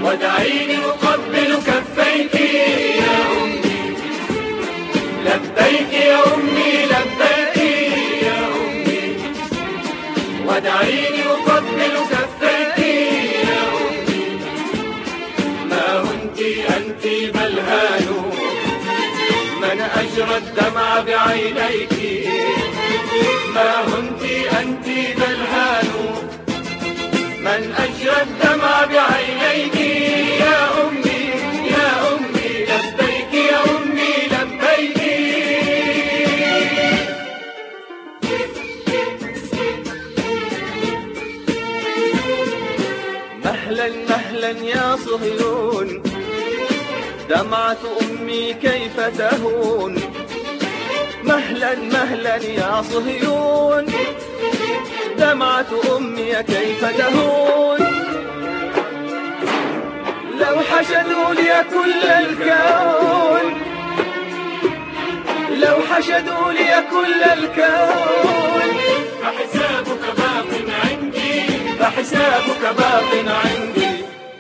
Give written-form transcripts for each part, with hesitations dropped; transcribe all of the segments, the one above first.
ودعيني أقبل كفيك يا أمي. لبيك يا أمي لبيك يا أمي، ودعيني أقبل كفيك يا أمي. ما هنت أنت بل هانوا من أجرى الدمع بعينيك. ما هنت أنت بل هانوا من أجرى الدمع بعينيك يا أمي يا أمي. لبيك يا أمي لبيك. مهلا مهلا يا صهيون، دمعة أمي كيف تهون. مهلا مهلا يا صهيون، دمعة أمي كيف تهون. لو حشدوا لي كل الكون، لو حشدوا لي كل الكون، فحسابك باق عندي، فحسابك باق عندي.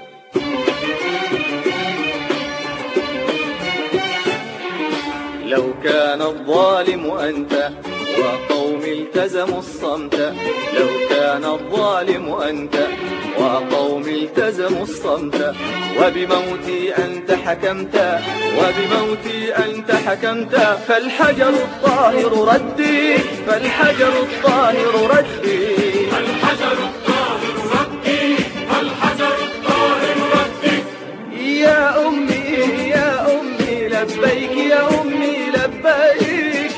لو كان الظالم أنت وقومي التزموا الصمت. لو كان الظالم أنت وقومي التزموا الصمت، وبموتي أنت حكمت، وبموتي أنت حكمت. فالحجر الطاهر ردي، فالحجر الطاهر ردي، فالحجر الطاهر ردي، فالحجر الطاهر ردي. يا أمي يا أمي لبيك يا أمي لبيك.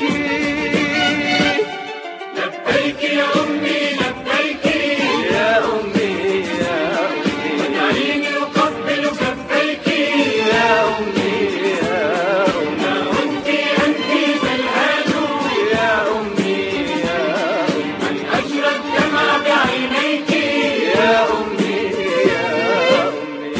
لبيك يا أمي لبيك يا أمي يا أمي. ودعيني أقبل كفيك يا أمي يا أمي. ما هنت أنت بل هانوا يا أمي يا أمي. من أجرى الدمع بعينيك يا أمي يا أمي.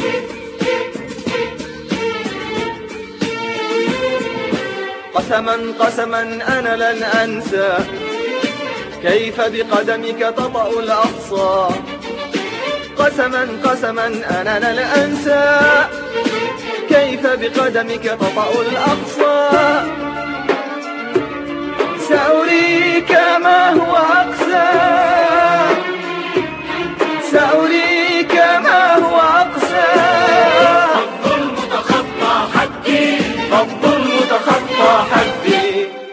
قسما قسما أنا لن أنسى كيف بقدمك تطأ الأقصى. قسما قسما أنا لن أنسى كيف بقدمك تطأ الأقصى. سأريك ما هو أقسى، سأريك ما هو أقسى. الظلم تخطى حدي، الظلم تخطى حدي.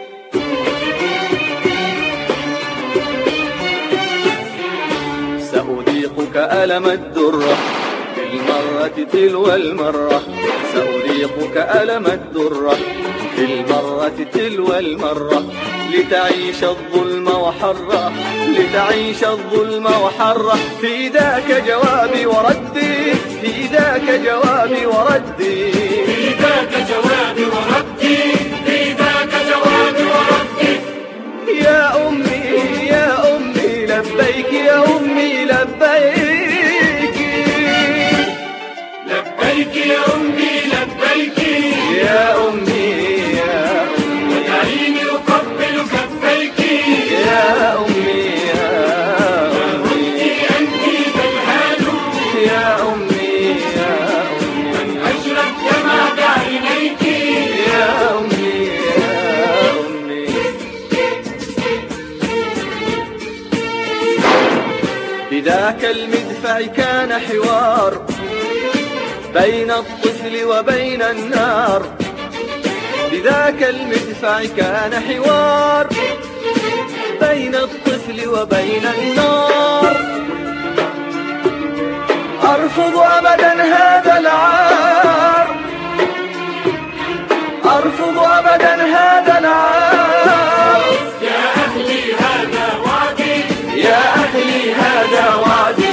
سأذيقك ألم الدرة في المرة تلو المرة. سأذيقك ألم الدرة في المرة تلو المرة. لتعيش الظلم وحره، لتعيش الظلم وحره. في ذاك جوابي وردي، في ذاك جوابي وردي، في ذاك جوابي وردي، في ذاك جوابي وردي. يا أمي يا أمي لبيك يا أمي لبيك. لبيك يا أمي لبيك يا أمي يا أمي. ودعيني أقبل كفيك يا أمي يا أمي. أنت بل هانوا يا أمي يا أمي. من أجرى الدمع بعينيك يا أمي يا أمي. بذاك المدفع كان حوار بين الطفل وبين النار. بذاك المدفع كان حوار بين الطفل وبين النار. أرفض أبدا هذا العار، أرفض أبدا هذا العار. يا أهلي هذا وعدي، يا أهلي هذا وعدي.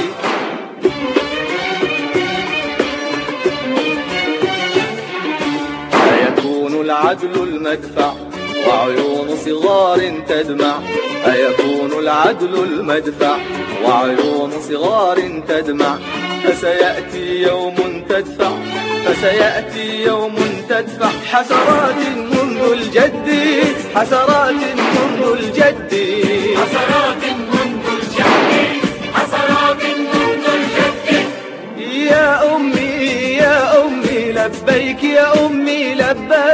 أيكون العدل المدفع وعيون صغار تدمع. أيكون العدل المدفع وعيون صغار تدمع. فسيأتي يوم تدفع، فسيأتي يوم تدفع. حسرات منذ الجد، حسرات منذ الجد، حسرات منذ الجد، حسرات منذ الجد. يا أمي لبيك يا أمي لبيك